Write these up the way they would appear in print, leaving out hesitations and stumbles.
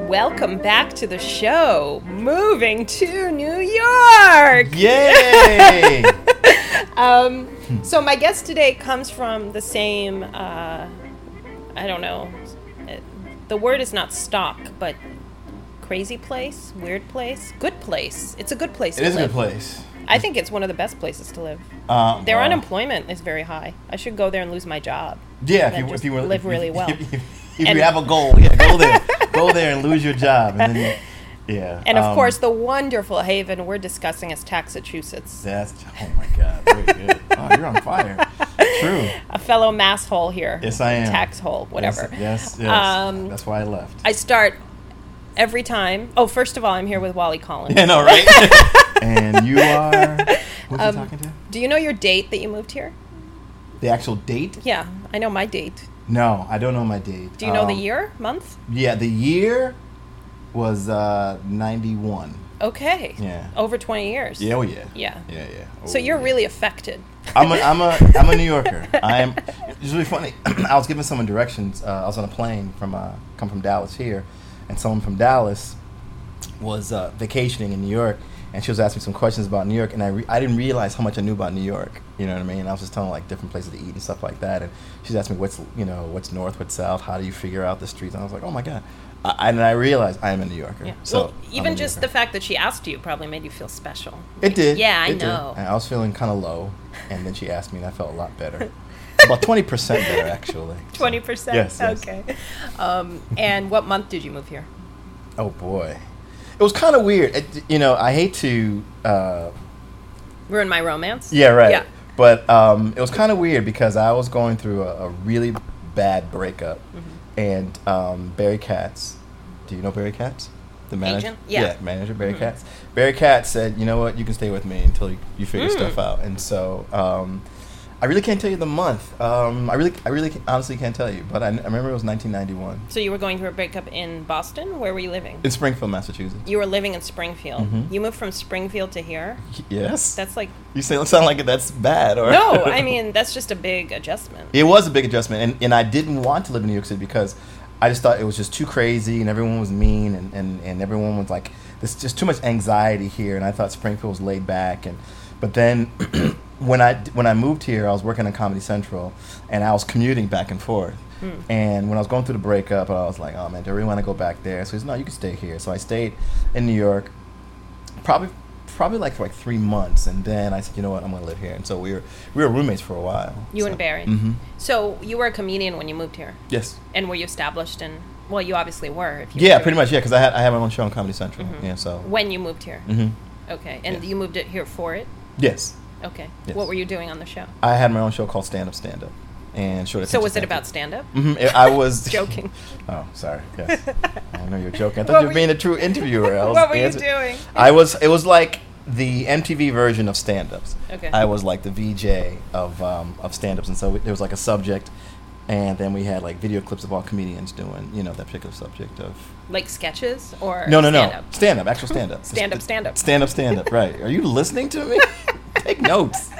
Welcome back to the show. Moving to New York. Yay! So my guest today comes from the same, I don't know, the word is not stock, but crazy place, weird place, good place. It's a good place to live. It is a good place. I think it's one of the best places to live. Their unemployment is very high. I should go there and lose my job. Yeah, if you live really well. If you have a goal, yeah, go there. Go there and lose your job. And then, yeah. And of course, the wonderful haven we're discussing is Taxachusetts. Oh my God, very good. Oh, you're on fire. True. A fellow mass hole here. Yes, I am. Tax hole, whatever. Yes. That's why I left. I start every time. Oh, first of all, I'm here with Wally Collins. Yeah, no, right? And you are... Who's you talking to? Do you know your date that you moved here? The actual date? Yeah, I know my date. No, I don't know my date. Do you know the year? Month? Yeah, the year was 91. Okay. Yeah. Over 20 years. Yeah, oh yeah. Yeah. Yeah. Oh, So you're really affected. I'm a New Yorker. It's really funny. I was given someone directions. I was on a plane come from Dallas here, and someone from Dallas was vacationing in New York, and she was asking me some questions about New York, and I didn't realize how much I knew about New York. You know what I mean? I was just telling like different places to eat and stuff like that, and she's asking me what's north, what's south, how do you figure out the streets? And I was like, oh my God. And I realized I am a New Yorker. Yeah. So well, even just the fact that she asked you probably made you feel special. It did. Yeah, I It know. did. And I was feeling kind of low, and then she asked me, and I felt a lot better. About 20% better, actually. 20%? Yes. Okay. And what month did you move here? Oh, boy. It was kind of weird. I hate to... Ruin my romance? Yeah, right. Yeah. But it was kind of weird because I was going through a really bad breakup. Mm-hmm. And Barry Katz, do you know Barry Katz? The manager? Agent? Yeah. Manager, Barry Katz. Barry Katz said, you know what, you can stay with me until you figure stuff out. And so I really can't tell you the month. I really honestly can't tell you. But I remember it was 1991. So you were going through a breakup in Boston? Where were you living? In Springfield, Massachusetts. You were living in Springfield. Mm-hmm. You moved from Springfield to here? Yes. That's like... You sound like that's bad. Or No, I mean, that's just a big adjustment. It was a big adjustment. And I didn't want to live in New York City because I just thought it was just too crazy and everyone was mean and everyone was like, there's just too much anxiety here. And I thought Springfield was laid back. But then when I moved here, I was working on Comedy Central and I was commuting back and forth. And when I was going through the breakup, I was like, oh man, do I really want to go back there? So he said, no, you can stay here. So I stayed in New York probably like for 3 months, and then I said, you know what, I'm going to live here. And so we were roommates for a while. You and Barry. Mm-hmm. So you were a comedian when you moved here? Yes. And were you established in? Well, you obviously were. Yeah, pretty much. Yeah, because I had my own show on Comedy Central. Mm-hmm. Yeah, so when you moved here. Mm-hmm. Okay, and you moved it here for it? Yes. Okay. Yes. What were you doing on the show? I had my own show called Stand Up. And so was it about stand-up? Mm-hmm. I was joking. Oh, sorry. Yes. I know you were joking. I thought you were being a true interviewer. What were you doing? It was like the MTV version of stand-ups. Okay. I was like the VJ of stand-ups, and so there was like a subject, and then we had like video clips of all comedians doing that particular subject of like sketches or no stand-up? Actual stand-up. Stand-up. Right? Are you listening to me? Take notes.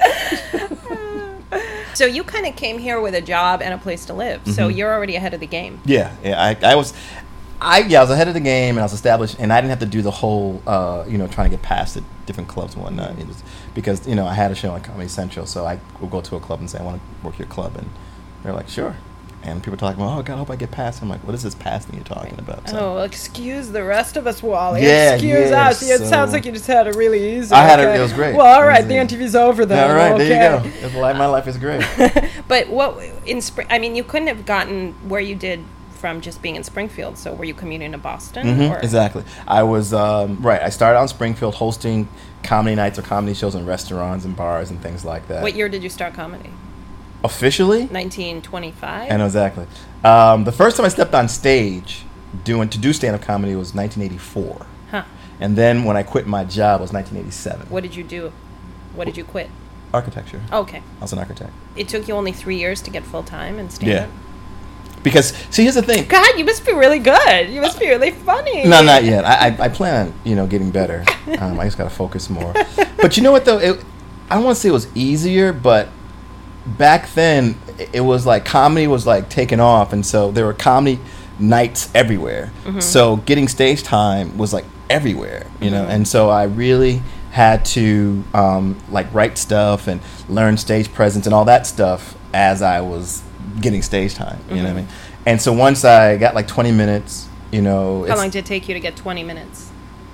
So you kind of came here with a job and a place to live. So you're already ahead of the game. Yeah. I was ahead of the game, and I was established, and I didn't have to do the whole, trying to get past the different clubs and whatnot. It was because, I had a show on Comedy Central, so I would go to a club and say, I want to work your club, and they're like, sure. And people talking about, oh, God, I hope I get past. I'm like, what is this past thing you're talking about? So, well, excuse the rest of us, Wally. Yeah, excuse us. It so sounds like you just had it really easy. It was great. Well, all right, the interview's over then. All right, okay. there you go. My life is great. But you couldn't have gotten where you did from just being in Springfield. So were you commuting to Boston? Mm-hmm, exactly. I was, I started out in Springfield hosting comedy nights or comedy shows in restaurants and bars and things like that. What year did you start comedy? Officially? 1925? I know exactly. The first time I stepped on stage to do stand-up comedy was 1984. Huh. And then when I quit my job was 1987. What did you do? What did you quit? Architecture. Okay. I was an architect. It took you only 3 years to get full-time in stand-up? Yeah. Because, see, here's the thing. God, you must be really good. You must be really funny. No, not yet. I plan on, getting better. I just got to focus more. But you know what, though? I don't want to say it was easier, but back then, it was like comedy was like taking off, and so there were comedy nights everywhere. So getting stage time was like everywhere, you know. And so I really had to like write stuff and learn stage presence and all that stuff as I was getting stage time. You know what I mean? And so once I got like 20 minutes, you know. How long did it take you to get 20 minutes?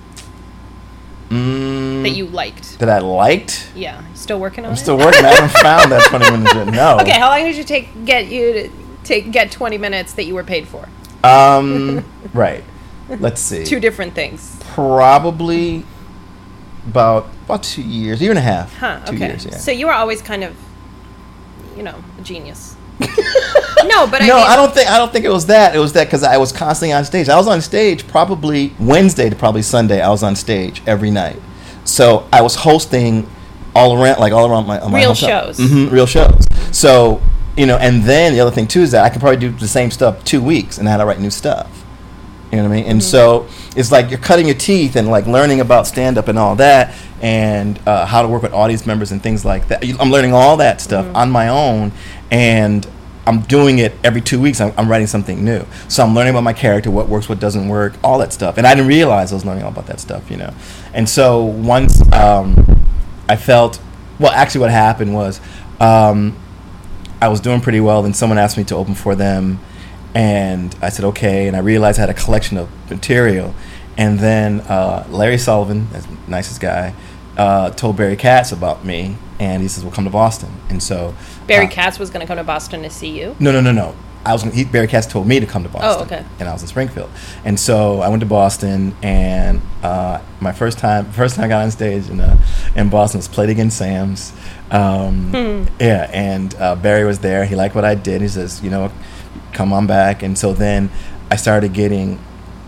That you liked. That I liked? Yeah. Still working on it? I'm still working. I haven't found that 20 minutes yet. No. Okay, how long did it get 20 minutes that you were paid for? Right. Let's see. Two different things. Probably about 2 years, year and a half. Huh, 2 okay. years, yeah. So you were always kind of, you know, a genius. No, but I don't think it was that. It was that because I was constantly on stage. I was on stage probably Wednesday to probably Sunday. I was on stage every night. So I was hosting all around my real hotel. shows. Real shows. So, you know, and then the other thing too is that I can probably do the same stuff 2 weeks and I had to write new stuff. You know what I mean? And so it's like you're cutting your teeth and like learning about stand-up and all that and how to work with audience members and things like that. I'm learning all that stuff on my own, and I'm doing it every 2 weeks. I'm writing something new. So I'm learning about my character, what works, what doesn't work, all that stuff. And I didn't realize I was learning all about that stuff, you know. And so once I felt, well, actually what happened was I was doing pretty well. Then someone asked me to open for them. And I said, okay. And I realized I had a collection of material. And then Larry Sullivan, that's the nicest guy, told Barry Katz about me. And he says, well, come to Boston. And so Barry Katz was going to come to Boston to see you? No. Barry Katz told me to come to Boston. Oh, okay. And I was in Springfield. And so I went to Boston, and my first time I got on stage in Boston was Played Against Sam's. Yeah, and Barry was there. He liked what I did. He says, you know, come on back. And so then I started getting,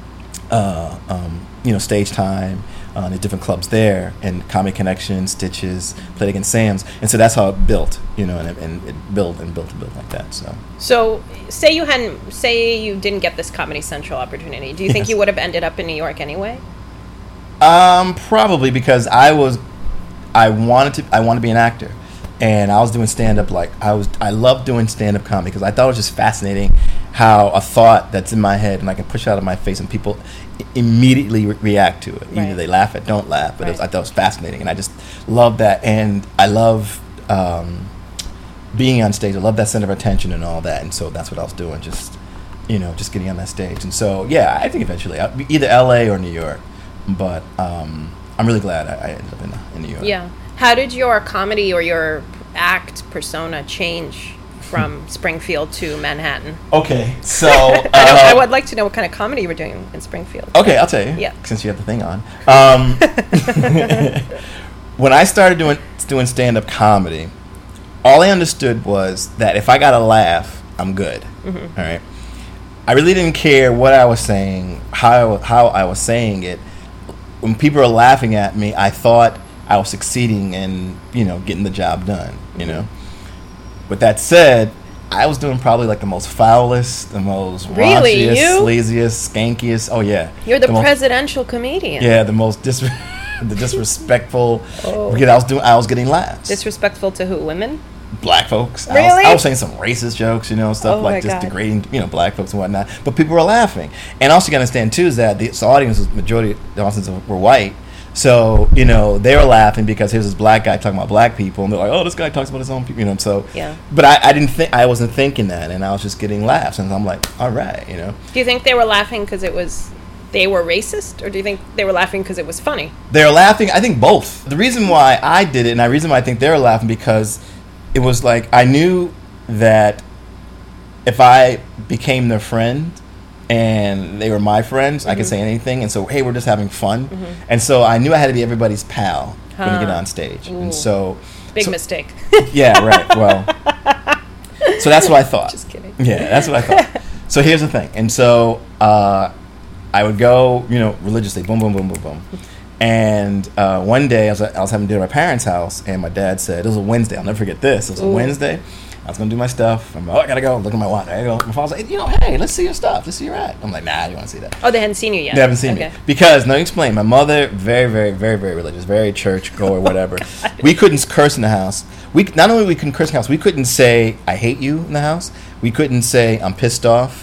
you know, stage time the different clubs there, and Comedy Connection, Stitches, Played Against Sam's, and so that's how it built, you know, and it built like that. So say you didn't get this Comedy Central opportunity. Do you think you would have ended up in New York anyway? Probably, because I wanted to be an actor, and I was doing stand up. I loved doing stand up comedy because I thought it was just fascinating how a thought that's in my head and I can push it out of my face and people immediately react to it. Right. Either they laugh or don't laugh, but right. I thought it was fascinating, and I just loved that. And I love being on stage. I love that center of attention and all that, and so that's what I was doing, just getting on that stage. And so, yeah, I think eventually I'll be either LA or New York, but I'm really glad I ended up in New York. Yeah. How did your comedy or your act persona change from Springfield to Manhattan? Okay, so I would like to know what kind of comedy you were doing in Springfield. Okay, I'll tell you. Yeah. Since you have the thing on. When I started doing stand-up comedy, all I understood was that if I got a laugh, I'm good. All right. I really didn't care what I was saying, how I was saying it. When people were laughing at me, I thought I was succeeding in, you know, getting the job done, you know. With that said, I was doing probably like the most foulest, the most raunchiest, sleaziest, skankiest. Oh yeah, you're the presidential comedian. Yeah, the most the disrespectful. Because I was getting laughs. Disrespectful to who? Women? Black folks. Really? I was saying some racist jokes, you know, stuff like just degrading, you know, black folks and whatnot. But people were laughing. And also you gotta understand too is that the audience was majority of the audience were white. So, you know, they were laughing because here's this black guy talking about black people, and they're like, oh, this guy talks about his own people, you know, so. Yeah. But I wasn't thinking that, and I was just getting laughs, and I'm like, all right, you know. Do you think they were laughing because they were racist, or do you think they were laughing because it was funny? They were laughing, I think both. The reason why I did it, and the reason why I think they were laughing, because it was like, I knew that if I became their friend, and they were my friends, I could say anything, and so, hey, we're just having fun. And so I knew I had to be everybody's pal when I get on stage. Ooh. And so... Big mistake. Yeah, right, well... So that's what I thought. Just kidding. Yeah, that's what I thought. So here's the thing. And so I would go, you know, religiously, boom, boom, boom, boom, boom. And one day I was having dinner at my parents' house, and my dad said, it was a Wednesday, I'll never forget this. It was a Wednesday. I was going to do my stuff. I'm like, I got to go. Look at my watch. I got to go. My father's like, you know, hey, let's see your stuff. Let's see your act. I'm like, nah, you want to see that. Oh, they hadn't seen you yet? They haven't seen me. Because, let me explain. My mother, very, very, very, very religious, very church goer, whatever. We couldn't curse in the house. Not only we couldn't curse in the house, we couldn't say, I hate you in the house. We couldn't say, I'm pissed off.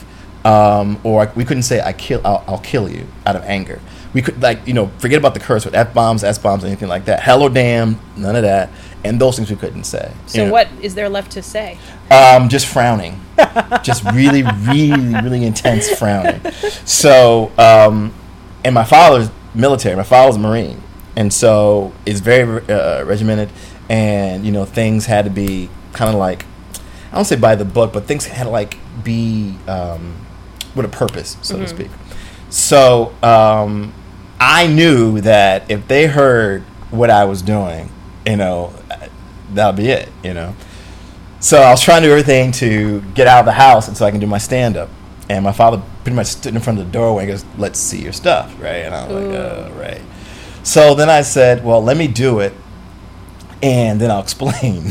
or we couldn't say I'll kill you out of anger. We could, like, forget about the curse with F-bombs, S-bombs, anything like that. Hell or damn, none of that. And those things we couldn't say. So what is there left to say? Just frowning. Just really, really, really intense frowning. So, and my father's military. My father's a Marine. And so it's very regimented. And, things had to be kind of like, I don't say by the book, but things had to, like, be with a purpose, so to speak. So I knew that if they heard what I was doing, that'll be it, So I was trying to do everything to get out of the house and so I can do my stand-up. And my father pretty much stood in front of the doorway and goes, "Let's see your stuff," right? And I was like, right. So then I said, well, let me do it, and then I'll explain.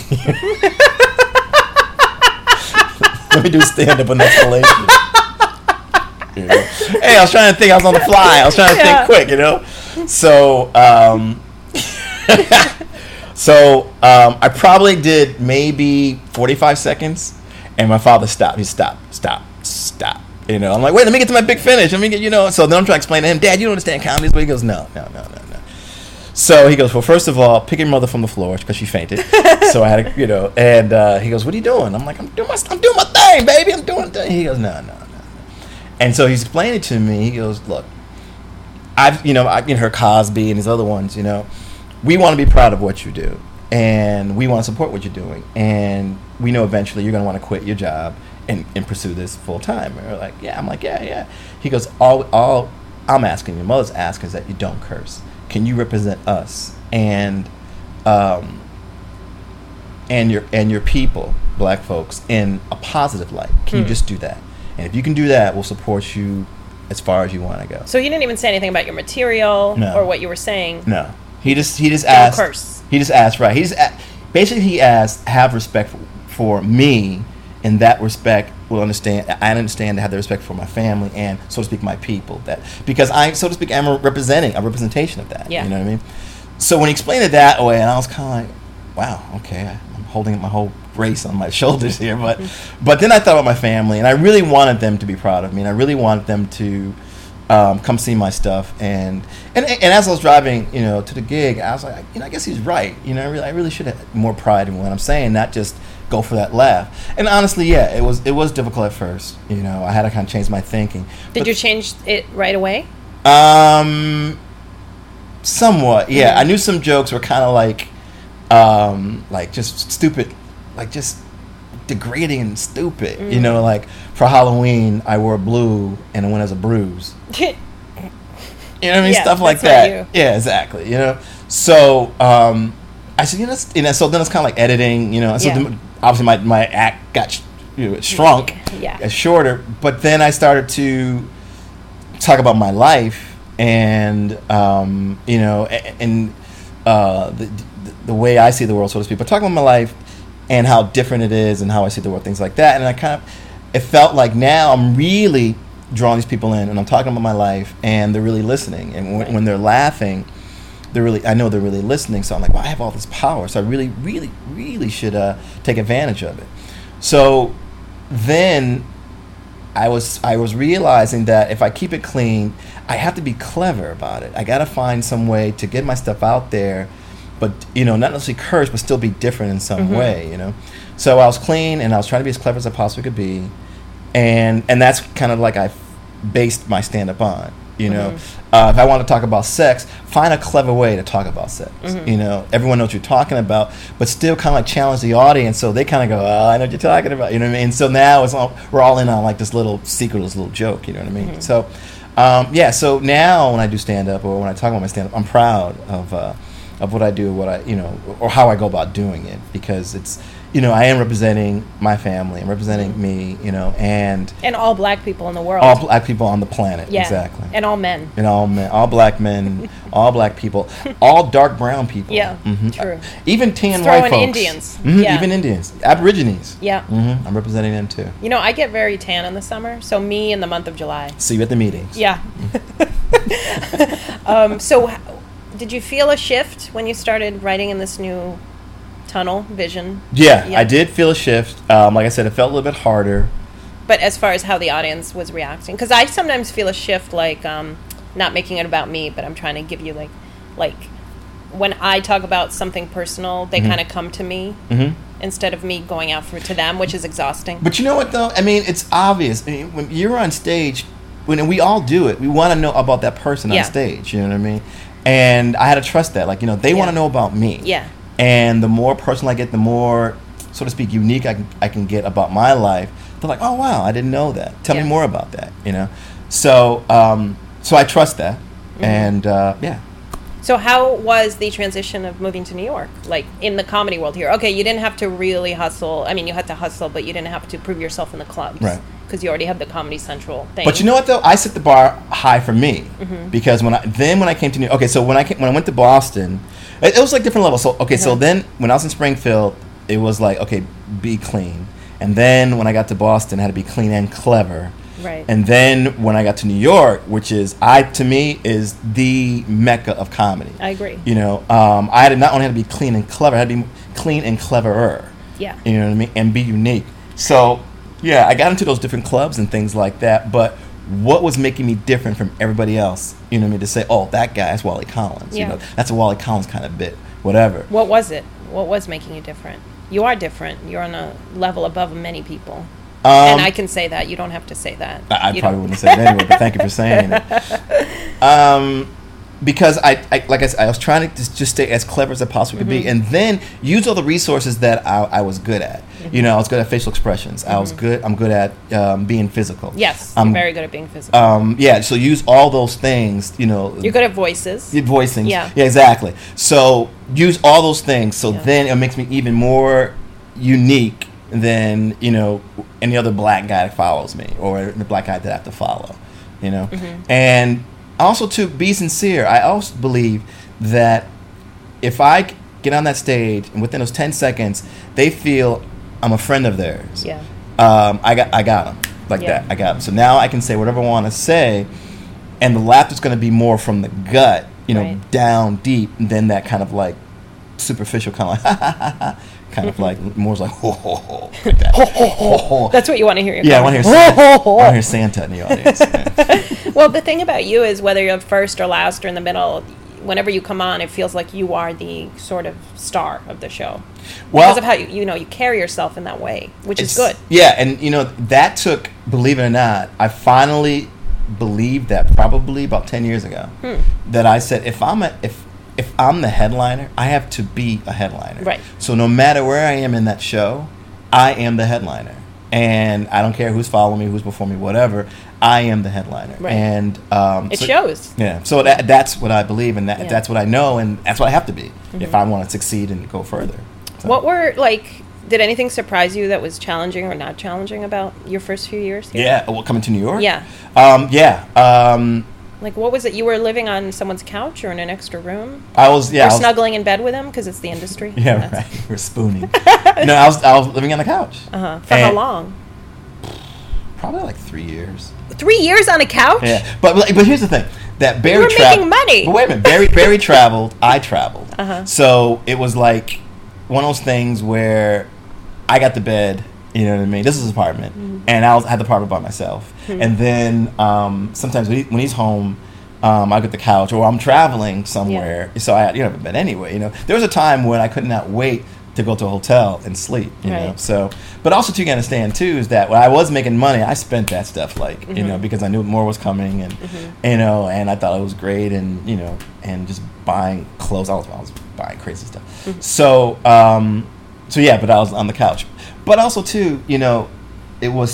Let me do stand-up and explanation. Hey, I was trying to think. I was on the fly. I was trying to think quick, So, I probably did maybe 45 seconds, and my father stopped. He stopped. I'm like, wait, let me get to my big finish. Let me get, So then I'm trying to explain to him, Dad, you don't understand comedy. He goes, no. So he goes, well, first of all, pick your mother from the floor because she fainted. So I had to, and he goes, what are you doing? I'm like, I'm doing my thing, baby. I'm doing the thing. He goes, no. And so he's explaining to me. He goes, look, I've heard Cosby and these other ones. We want to be proud of what you do, and we want to support what you're doing, and we know eventually you're going to want to quit your job and pursue this full time. And we're like, yeah. I'm like, yeah. He goes, all I'm asking, your mother's asking, is that you don't curse. Can you represent us and your people, black folks, in a positive light? Can you just do that? And if you can do that, we'll support you as far as you want to go. So you didn't even say anything about your material or what you were saying. No, he just asked. Don't curse. He just asked, right? He asked, have respect for me. In that respect, will understand. I understand to have the respect for my family and, so to speak, my people. That because I, so to speak, am a representation of that. Yeah. You know what I mean? So when he explained it that way, and I was kind of like, wow, okay, I'm holding my whole race on my shoulders here. But then I thought about my family, and I really wanted them to be proud of me, and I really wanted them to come see my stuff. And as I was driving, to the gig, I was like, I guess he's right. I really should have more pride in what I'm saying, not just go for that laugh. And honestly, yeah, it was difficult at first. I had to kind of change my thinking. Did you change it right away? Somewhat, yeah. Mm-hmm. I knew some jokes were kind of like just stupid, like just degrading and stupid. Mm-hmm. Like for Halloween, I wore blue and it went as a bruise. You know what I mean? Yeah, stuff like that. Yeah, exactly. So I said, so then it's kind of like editing. So then, obviously my act got shrunk, shorter. But then I started to talk about my life and the way I see the world, so to speak. But talking about my life and how different it is and how I see the world, things like that. And it felt like now I'm really drawing these people in and I'm talking about my life and they're really listening. And when they're laughing, I know they're really listening. So I'm like, well, I have all this power. So I really, really, really should take advantage of it. So then I was realizing that if I keep it clean, I have to be clever about it. I got to find some way to get my stuff out there, but not necessarily curse, but still be different in some way. So I was clean and I was trying to be as clever as I possibly could be, and that's kind of like I based my stand-up on. If I want to talk about sex, find a clever way to talk about sex. Everyone knows what you're talking about, but still kind of like challenge the audience so they kind of go, oh, I know what you're talking about. You know what I mean? So now we're all in on like this little secret, this little joke. You know what I mean? So, so now when I do stand-up or when I talk about my stand-up, I'm proud of what I do, or how I go about doing it, because it's, I am representing my family, I'm representing me, and all black people in the world, all black people on the planet, exactly, and all men, all black men, all black people, all dark brown people, true, even tan white folks, Indians, even Indians, Aborigines, I'm representing them too. I get very tan in the summer, so me in the month of July. See you at the meetings. Yeah. So, did you feel a shift when you started writing in this new tunnel vision? Yeah, I did feel a shift. Like I said, it felt a little bit harder But as far as how the audience was reacting, because I sometimes feel a shift, like not making it about me, but I'm trying to give you like when I talk about something personal, they kind of come to me instead of me going out to them, which is exhausting. But you know what, though? I mean, it's obvious. I mean, when you're on stage, when we all do it, we want to know about that person on stage. You know what I mean? And I had to trust that. Like, you know, they want to know about me. Yeah. And the more personal I get, the more, so to speak, unique I can get about my life. They're like, oh, wow, I didn't know that. Tell me more about that, you know? So so I trust that. And, yeah. So how was the transition of moving to New York, like in the comedy world here? Okay, you didn't have to really hustle. I mean, you had to hustle, but you didn't have to prove yourself in the clubs. Right. Because you already have the Comedy Central thing. But you know what, though? I set the bar high for me. Because when I came to New York, okay, so when I went to Boston, it was like different levels. So, okay, so then when I was in Springfield, it was like, okay, be clean. And then when I got to Boston, I had to be clean and clever. Right. And then when I got to New York, which is, to me, is the mecca of comedy. I agree. You know, I had to not only have to be clean and clever, I had to be clean and cleverer. Yeah. You know what I mean? And be unique. So, yeah, I got into those different clubs and things like that. But what was making me different from everybody else? You know what I mean? To say, oh, that guy, that's Wally Collins. Yeah. You know, that's a Wally Collins kind of bit. Whatever. What was it? What was making you different? You are different. You're on a level above many people. And I can say that. You don't have to say that. I probably wouldn't say it anyway, but thank you for saying it. Because like I said, I was trying to just stay as clever as I possibly could be, and then use all the resources that I was good at. You know, I was good at facial expressions. I'm good at being physical. Yes, I'm very good at being physical. Yeah, so use all those things, you know. You're good at voices. Voicing. Yeah, exactly. So use all those things, so then it makes me even more unique than, you know, any other black guy that follows me, or the black guy that I have to follow, you know. And also, to be sincere, I also believe that if I get on that stage and within those 10 seconds they feel I'm a friend of theirs, I got them like that. I got them. So now I can say whatever I want to say, and the laughter's going to be more from the gut, you know, down deep, than that kind of like superficial kind of like kind of like more like ho ho ho, like that. Ho, ho, ho. That's what you want to hear. I want to hear Santa. I want to hear Santa in the audience. Yeah. Well, the thing about you is whether you're first or last or in the middle, whenever you come on, it feels like you are the sort of star of the show. Well, because of how you carry yourself in that way, which is good. Yeah, and you know that took, believe it or not, I finally believed that probably about 10 years ago. That I said if I'm the headliner, I have to be a headliner. Right. So no matter where I am in that show, I am the headliner. And I don't care who's following me, who's before me, whatever. I am the headliner. Right. And it shows. Yeah. So that's what I believe, and that's what I know, and that's what I have to be if I want to succeed and go further. So. What were, did anything surprise you that was challenging or not challenging about your first few years here? Yeah. Well, coming to New York? Yeah. Like, what was it? You were living on someone's couch or in an extra room? I was snuggling in bed with them because it's the industry? Yeah, right. We're spooning. No, I was living on the couch. For how long? Probably like 3 years. 3 years on a couch? Yeah. But here's the thing. That Barry you were making money. But wait a minute. Barry traveled. I traveled. So it was like one of those things where I got the bed. You know what I mean? This is his apartment, and I had the apartment by myself. And then sometimes when he's home, I get the couch, or I'm traveling somewhere, so I have a bed anyway. You know, there was a time when I could not wait to go to a hotel and sleep. You know, so but also too, you gotta understand too is that when I was making money, I spent that stuff you know, because I knew more was coming, and you know, and I thought it was great, and you know, and just buying clothes. I was buying crazy stuff. So yeah, but I was on the couch. But also, too, you know, it was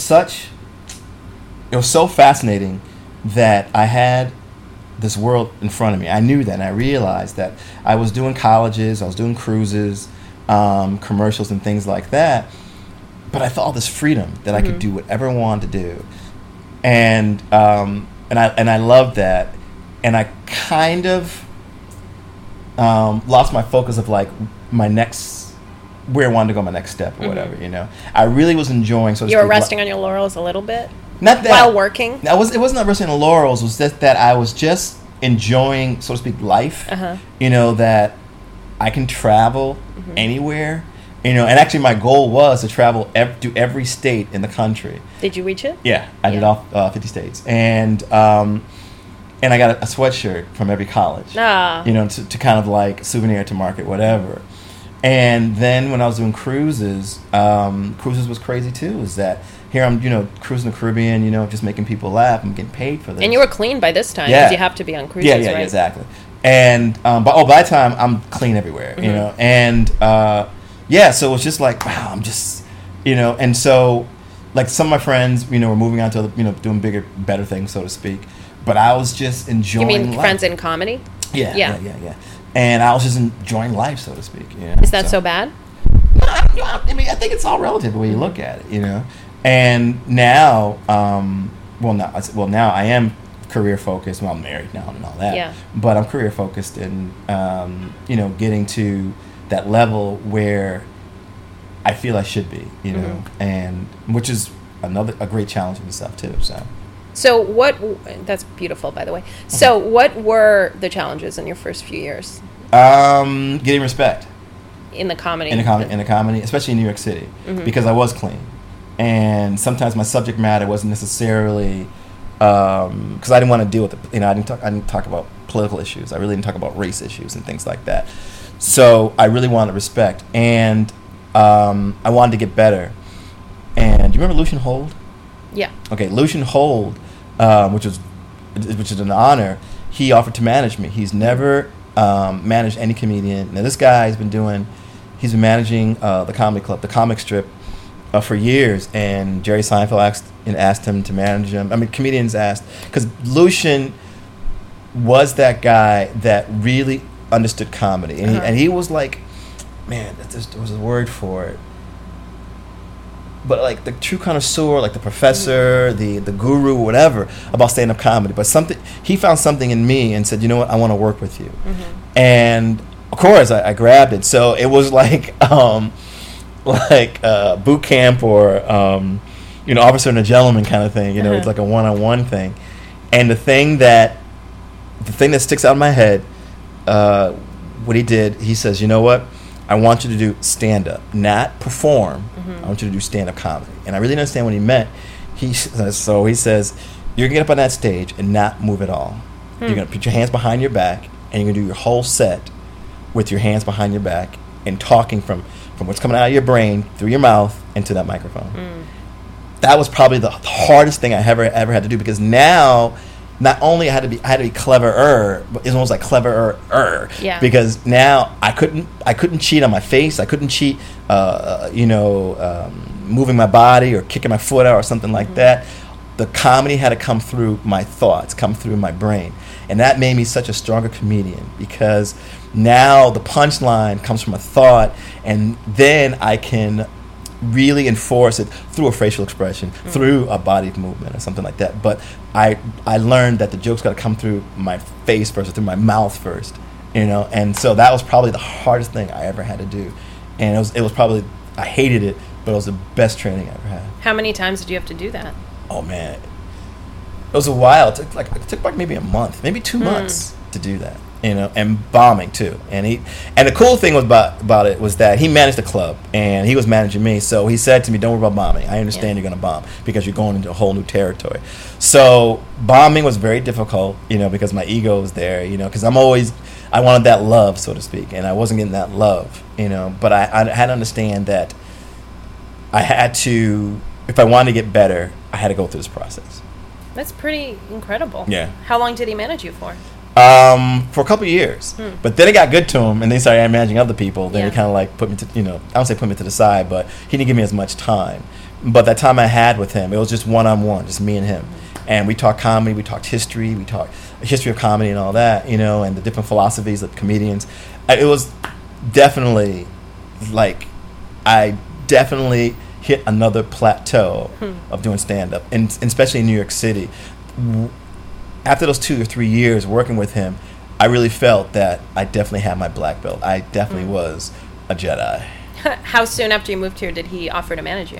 so fascinating that I had this world in front of me. I knew that, and I realized that I was doing colleges, I was doing cruises, commercials, and things like that. But I felt all this freedom that I could do whatever I wanted to do, and I loved that. And I kind of lost my focus of like my next. Where I wanted to go, my next step or whatever, you know. I really was enjoying. So you were resting on your laurels a little bit. Not that while working. It wasn't not resting on the laurels. It was just that I was just enjoying, so to speak, life. You know, that I can travel anywhere, You know, and actually my goal was to travel to every state in the country. Did you reach it? Yeah, I did all 50 states, and I got a sweatshirt from every college. You know, to kind of like souvenir to market, whatever. And then when I was doing cruises, cruises was crazy too. Is that here I'm, you know, cruising the Caribbean, you know, just making people laugh. I'm getting paid for this. And you were clean by this time, Yeah. because you have to be on cruises, yeah, right? exactly. And by that time I'm clean everywhere, you know. And so it was just like, wow, I'm just, you know. And so like some of my friends, you know, were moving on to other, you know, doing bigger, better things, so to speak. But I was just enjoying. You mean life. friends in comedy? Yeah. And I was just enjoying life, so to speak. You know? Is that so bad? I mean, I think it's all relative the way you look at it, you know. And now, now I am career focused. Well, I'm married now and all that. Yeah. But I'm career focused and, you know, getting to that level where I feel I should be, you know, and which is a great challenge in itself too. So that's beautiful, by the way. So what were the challenges in your first few years? Getting respect. In the comedy? In the comedy, especially in New York City, because I was clean. And sometimes my subject matter wasn't necessarily, because I didn't want to deal with it. You know, I didn't talk about political issues. I really didn't talk about race issues and things like that. So I really wanted respect. And I wanted to get better. And do you remember Lucian Hold? Yeah. Okay, Lucian Hold, which is an honor. He offered to manage me. He's never managed any comedian. Now this guy he's been managing the comedy club, the comic strip, for years. And Jerry Seinfeld asked him to manage him. I mean, comedians asked, because Lucian was that guy that really understood comedy, and he was like, man, there was a word for it. But like the true connoisseur, like the professor, the guru, whatever, about stand-up comedy. But he found something in me and said, you know what, I want to work with you. And of course, I grabbed it. So it was like boot camp or you know, officer and a gentleman kind of thing. You know, it's like a one-on-one thing. And the thing that sticks out in my head, what he did, he says, you know what, I want you to do stand-up, not perform. I want you to do stand-up comedy. And I really didn't understand what he meant. So he says, you're going to get up on that stage and not move at all. You're going to put your hands behind your back, and you're going to do your whole set with your hands behind your back and talking from what's coming out of your brain through your mouth into that microphone. That was probably the hardest thing I ever had to do, because now not only I had to be cleverer, but it's almost like cleverer. Yeah. Because now I couldn't cheat on my face. I couldn't cheat, moving my body or kicking my foot out or something like that. The comedy had to come through my thoughts, come through my brain, and that made me such a stronger comedian, because now the punchline comes from a thought, and then I can really enforce it through a facial expression, through a body movement or something like that. But I learned that the joke's got to come through my face first, or through my mouth first, you know. And so that was probably the hardest thing I ever had to do, and it was probably, I hated it, but it was the best training I ever had. How many times did you have to do that? Oh man, it was a while. It took like maybe a month, maybe 2 months to do that. You know, and bombing too. And the cool thing was about it was that he managed the club and he was managing me. So he said to me, "Don't worry about bombing. I understand you're going to bomb because you're going into a whole new territory." So bombing was very difficult, you know, because my ego was there, you know, because I wanted that love, so to speak, and I wasn't getting that love, you know. But I had to understand that I had to, if I wanted to get better, I had to go through this process. That's pretty incredible. Yeah. How long did he manage you for? For a couple of years. But then it got good to him, and then he started managing other people. Then he kind of like put me to, you know, I don't say put me to the side, but he didn't give me as much time. But that time I had with him, it was just one-on-one, just me and him. And we talked comedy, we talked history, we talked history of comedy and all that, you know, and the different philosophies of comedians. It was definitely like, I definitely hit another plateau of doing stand-up, and especially in New York City. After those 2 or 3 years working with him, I really felt that I definitely had my black belt. I definitely was a Jedi. How soon after you moved here did he offer to manage you?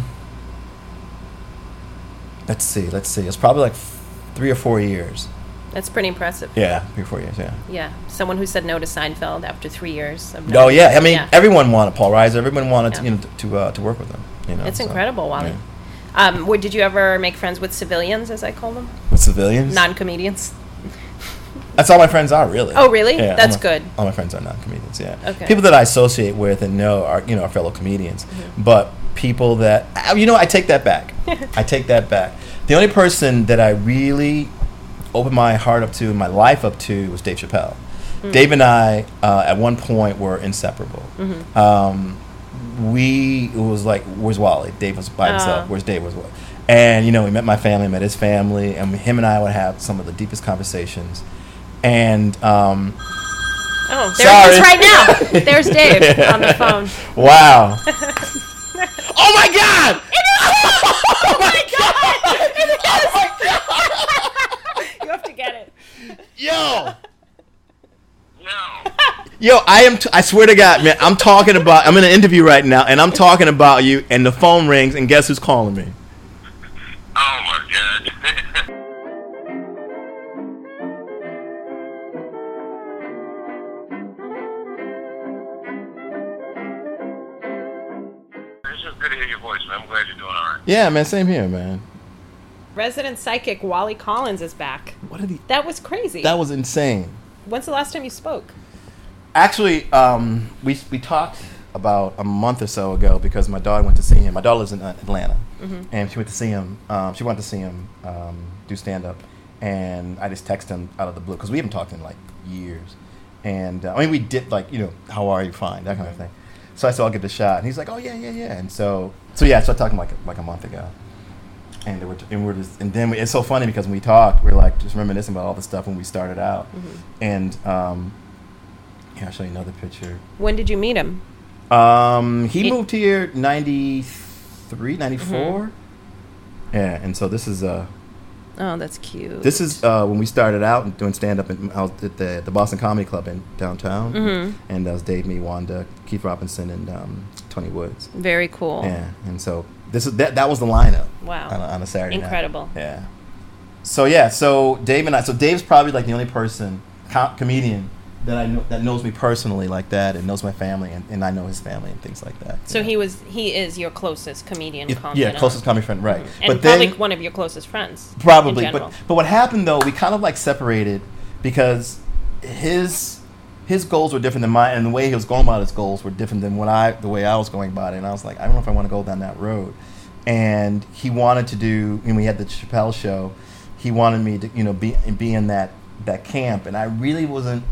Let's see. It's probably like 3 or 4 years. That's pretty impressive. Yeah, 3-4 years. Yeah. Yeah, someone who said no to Seinfeld after 3 years. Of Oh yeah, I mean yeah. everyone wanted Paul Reiser. Everyone wanted Yeah. to work with him. You know, It's so, incredible, Wally. yeah. Did you ever make friends with civilians, as I call them? With civilians, Non-comedians? that's all my friends are really. Oh, really? Yeah, That's good. All my friends are non-comedians. Yeah. Okay. People that I associate with and know are are fellow comedians, but people that I take that back. I take that back. The only person that I really opened my heart up to and my life up to was Dave Chappelle. Dave and I at one point were inseparable. It was like, where's Wally? Dave was by himself. Where's Dave? Was what? And we met my family, met his family, and him and I would have some of the deepest conversations. And Oh, there Sorry. he is right now. There's Dave on the phone. wow. Oh my God! Oh my God! You have to get it. Yo. Yo, I swear to God, man, I'm in an interview right now, and I'm talking about you, and the phone rings, and guess who's calling me? Oh my God. It's just good to hear your voice, man. I'm glad you're doing all right. Yeah, man, same here, man. Resident psychic Wally Collins is back. What did he? That was crazy. That was insane. When's the last time you spoke? Actually, we talked about a month or so ago because my daughter went to see him. My daughter lives in Atlanta, and she went to see him. She wanted to see him do stand up, and I just texted him out of the blue because we haven't talked in like years. And I mean, we did how are you? Fine, that kind of thing. So I said, I'll give it a shot, and he's like, oh yeah. And so I started talking like a month ago. And then it's so funny because when we talk, we're like just reminiscing about all the stuff when we started out. And here, I'll show you another picture. When did you meet him? He moved here 93, 94. Yeah, and so this is Oh, that's cute. this is when we started out doing stand up out at the Boston Comedy Club in downtown. And that was Dave, me, Wanda, Keith Robinson, and Tony Woods. Very cool. Yeah, and so that was the lineup. Wow. On a Saturday night. Incredible. Yeah. So Dave and I. So Dave's probably like the only person, comedian, that I know that knows me personally like that and knows my family and I know his family and things like that. So he is your closest comedian Yeah, confidant. closest comedy friend, right? And But probably then one of your closest friends. probably, in general. but what happened though? We kind of like separated because his goals were different than mine, and the way he was going about his goals were different than the way I was going about it. And I was like, I don't know if I want to go down that road. And he wanted to do, when we had the Chappelle show, he wanted me to, be in that camp. And I really wasn't,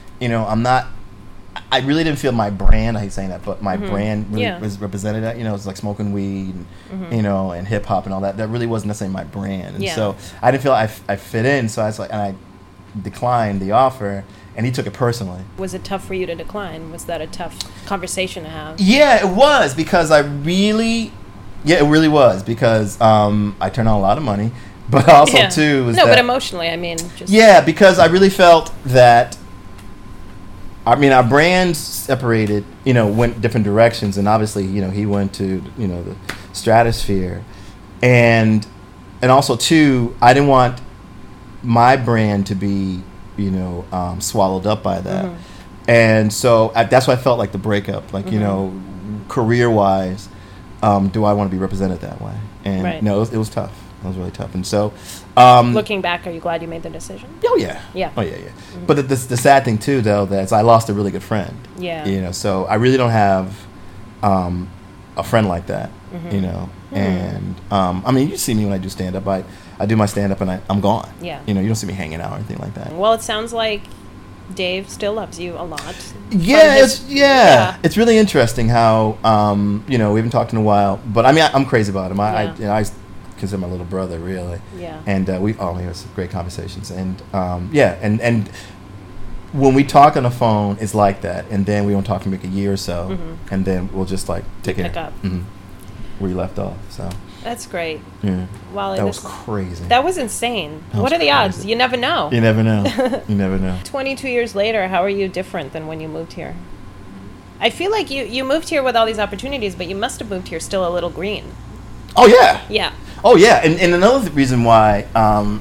I really didn't feel my brand, I hate saying that, but my brand really was represented that, it's like smoking weed and, and hip hop and all that. That really wasn't necessarily my brand. And so I didn't feel I fit in. So I was like, and I declined the offer. And he took it personally. Was it tough for you to decline? Was that a tough conversation to have? Yeah, it was because it really was because I turned on a lot of money, but also too was but emotionally, I mean, just because I really felt that. I mean, our brands separated, went different directions, and obviously, he went to the stratosphere, and also too, I didn't want my brand to be swallowed up by that. And so that's why I felt like the breakup, like, career wise, do I want to be represented that way? And no, it was tough. It was really tough. And so, looking back, are you glad you made the decision? Oh yeah. Yeah. Oh yeah. But the sad thing too, though, that's I lost a really good friend. Yeah. So I really don't have a friend like that. And I mean, you see me when I do stand up. I do my stand up and I'm gone. Yeah. You don't see me hanging out or anything like that. Well, it sounds like Dave still loves you a lot. Yeah, it's really interesting how we haven't talked in a while, but I mean I'm crazy about him. I consider my little brother really. Yeah. And we had some great conversations and and when we talk on the phone, it's like that, and then we won't talk for like a year or so, and then we'll just like take it up where you left off. So that's great. Yeah. Wow, that was crazy. That was insane. What are the odds? You never know. You never know. You never know. 22 years later, how are you different than when you moved here? I feel like you moved here with all these opportunities, but you must have moved here still a little green. Oh yeah. Yeah. Oh yeah, and another reason why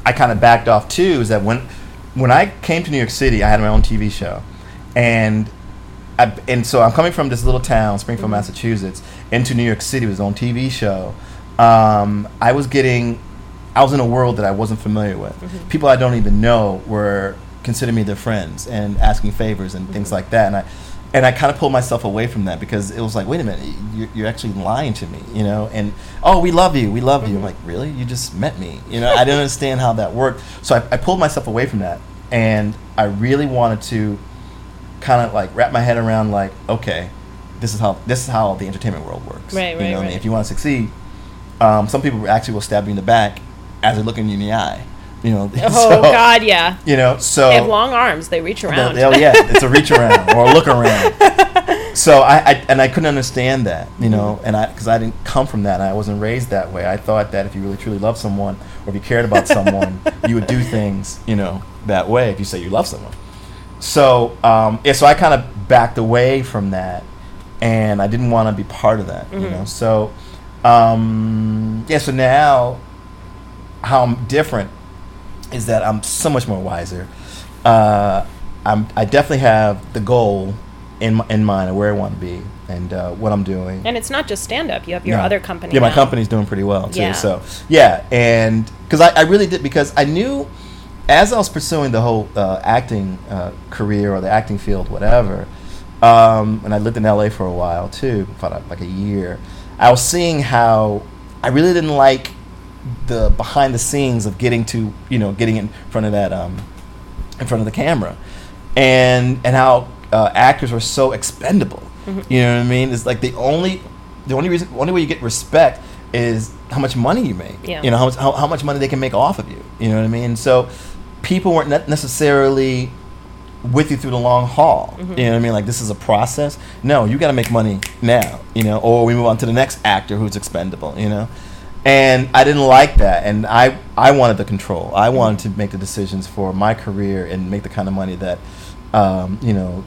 I kind of backed off too is that when I came to New York City, I had my own TV show, and so I'm coming from this little town, Springfield, Massachusetts, into New York City with his own TV show. I was in a world that I wasn't familiar with. People I don't even know were considering me their friends and asking favors and things like that. And I kind of pulled myself away from that because it was like, wait a minute, you're actually lying to me, you know? And, oh, we love you. I'm like, really? You just met me. You know, I didn't understand how that worked. So I pulled myself away from that. And I really wanted to kind of like wrap my head around like, okay, this is how the entertainment world works. Right. I mean, if you want to succeed, some people actually will stab you in the back as they're looking you in the eye. You know. Oh God, yeah. You know, so they have long arms. They reach around. Yeah, it's a reach around or a look around. So I couldn't understand that, you know, and because I didn't come from that. I wasn't raised that way. I thought that if you really truly love someone or if you cared about someone, you would do things, you know, that way. If you say you love someone. So so I kind of backed away from that, and I didn't want to be part of that, you know. So so now how I'm different is that I'm so much more wiser. I definitely have the goal in mind of where I want to be and what I'm doing. And it's not just stand-up. You have your other company. Yeah, my now. company's doing pretty well too. Yeah. So and because I really did, because I knew as I was pursuing the whole acting career or the acting field, whatever, and I lived in LA for a while too, for like a year, I was seeing how I really didn't like the behind the scenes of getting in front of that in front of the camera, and how actors were so expendable. You know what I mean? It's like the only way you get respect is how much money you make. Yeah. You know, how much money they can make off of you. You know what I mean? So people weren't necessarily with you through the long haul. You know what I mean? Like, this is a process. No, you got to make money now, you know, or we move on to the next actor who's expendable, you know. And I didn't like that, and I wanted the control. I wanted to make the decisions for my career and make the kind of money that, you know,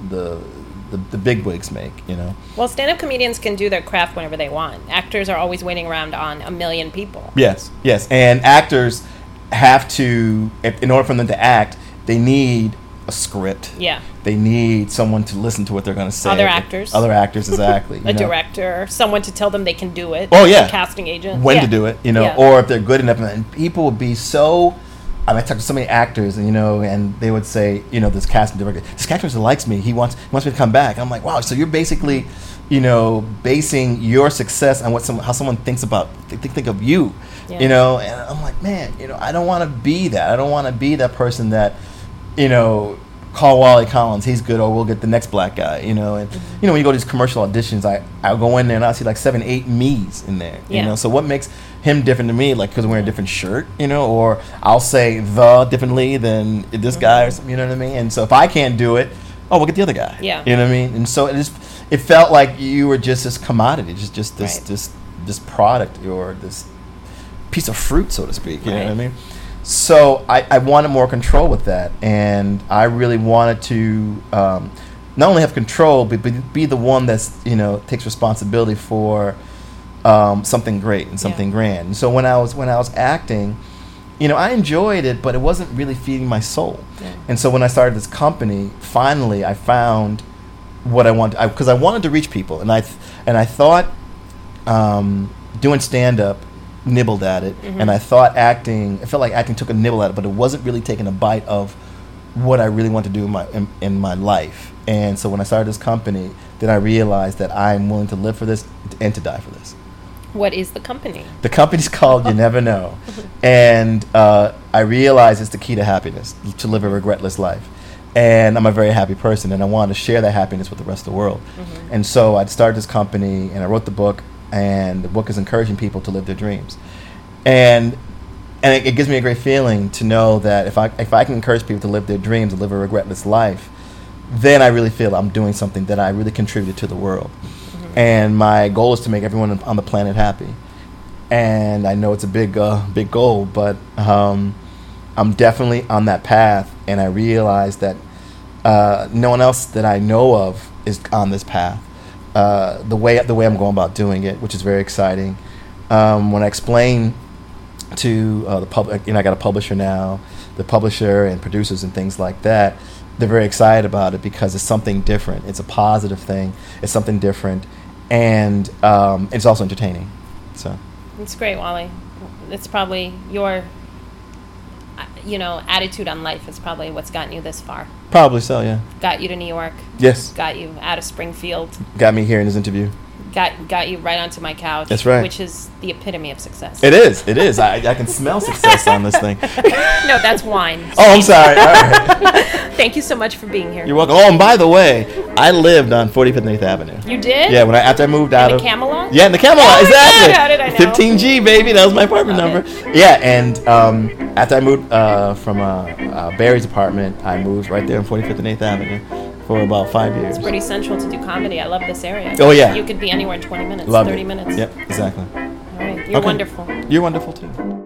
the big wigs make, you know. Well, stand-up comedians can do their craft whenever they want. Actors are always waiting around on a million people. Yes, and actors have to, in order for them to act, they need a script. Yeah. They need someone to listen to what they're going to say. Other actors, exactly. A director, someone to tell them they can do it. Oh, yeah. A casting agent. When to do it, you know, Yeah. or if they're good enough. And people would be so... I talked to so many actors, and, you know, and they would say, you know, this casting director likes me. He wants me to come back. I'm like, wow, so you're basically, you know, basing your success on how someone thinks about, think of you, you know. And I'm like, man, you know, I don't want to be that. I don't want to be that person that, you know, call Wally Collins, he's good, or we'll get the next black guy, you know. And you know, when you go to these commercial auditions, I'll go in there and I'll see like 7, 8 me's in there, you know. So what makes him different to me, like, because I'm wearing a different shirt, you know, or I'll say the differently than this guy or something, you know what I mean? And so if I can't do it, we'll get the other guy, you know what I mean? And so it felt like you were just this commodity, just this product or this piece of fruit, so to speak, you know what I mean? So I wanted more control with that, and I really wanted to not only have control, but be the one that's, you know, takes responsibility for something great and something grand. And so when I was acting, you know, I enjoyed it, but it wasn't really feeding my soul. Yeah. And so when I started this company, finally I found what I wanted, because I wanted to reach people, and I thought doing stand-up nibbled at it, and I felt like acting took a nibble at it, but it wasn't really taking a bite of what I really want to do in my life. And so when I started this company, then I realized that I'm willing to live for this and to die for this. What is the company? The company's called You Never Know, and I realized it's the key to happiness, to live a regretless life. And I'm a very happy person, and I wanted to share that happiness with the rest of the world. And so I started this company, and I wrote the book, and the book is encouraging people to live their dreams. And it gives me a great feeling to know that if I can encourage people to live their dreams, to live a regretless life, then I really feel I'm doing something that I really contributed to the world. And my goal is to make everyone on the planet happy. And I know it's a big goal, but I'm definitely on that path, and I realize that no one else that I know of is on this path. The way I'm going about doing it, which is very exciting. When I explain to the public. I got a publisher now. The publisher and producers and things like that, they're very excited about it because it's something different. It's a positive thing. It's something different, and it's also entertaining. So it's great, Wally. It's probably your, attitude on life is probably what's gotten you this far. Probably so, yeah. Got you to New York. Yes. Got you out of Springfield. Got me here in this interview. Got you right onto my couch. That's right. Which is the epitome of success. It is. I can smell success on this thing. No, that's wine. Oh, I'm sorry. All right. Thank you so much for being here. You're welcome. Oh, and by the way, I lived on 45th and 8th Avenue. You did? Yeah, after I moved out in of the Camelot? Yeah, in the Camelot, oh exactly. How did I know? 15G, baby. That was my apartment number. Yeah, and after I moved from Barry's apartment, I moved right there on 45th and 8th Avenue for about 5 years. It's pretty central to do comedy. I love this area. Oh, yeah. You could be anywhere in 20 minutes, Love 30 it. minutes. Yep, exactly. All right. You're wonderful. You're wonderful, too.